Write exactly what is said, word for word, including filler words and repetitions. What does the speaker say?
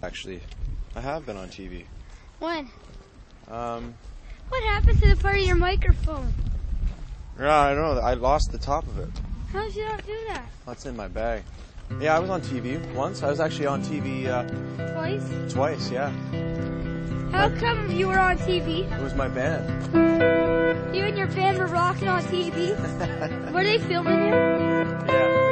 Actually, I have been on T V. When? Um, What happened to the part of your microphone? yeah, I don't know. I lost the top of it. How did you not do that? That's in my bag. Yeah, I was on T V once. I was actually on T V uh, Twice? twice, yeah. How come you were on T V? It was my band. You and your band were rocking on T V? Were they filming you? Yeah.